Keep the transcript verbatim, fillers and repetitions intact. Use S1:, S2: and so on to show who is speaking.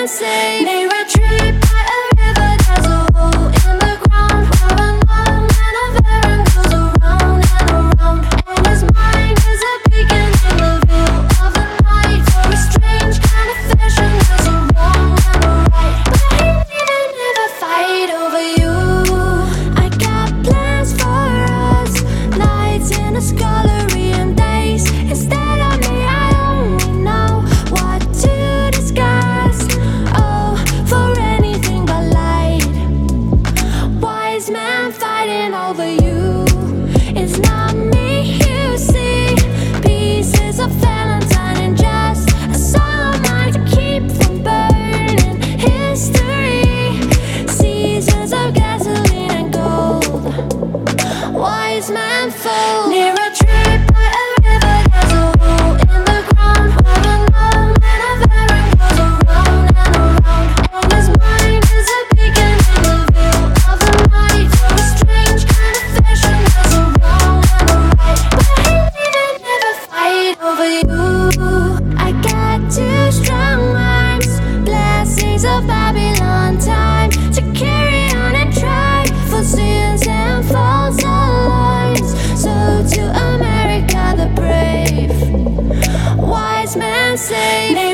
S1: man say, they retreat by a river. There's a hole in the ground where a long man of Aaron goes around and around, and his mind is a beacon in the veil of the night. For a strange kind of fashion, there's a wrong and a right, but he never, never fight over you. I got plans for us, nights in a scullery and days instead of me. I only know what to discuss. Oh, for anything but light. Wise man fighting over you. It's not me you see. Pieces of Valentine and just a song of mine to keep from burning history. Seasons of gasoline and gold. Wise man fold near a tree by a river. There's a hole in the ground where a long man of Aaron goes around and around, and his mind is a beacon in the veil of the night. For a strange kind of fashion, there's a wrong and a right, but he never, never fight over you. I got two strong arms, blessings of Babylon, time to carry on and try for sins and false alarms. So to America the brave, wise men say.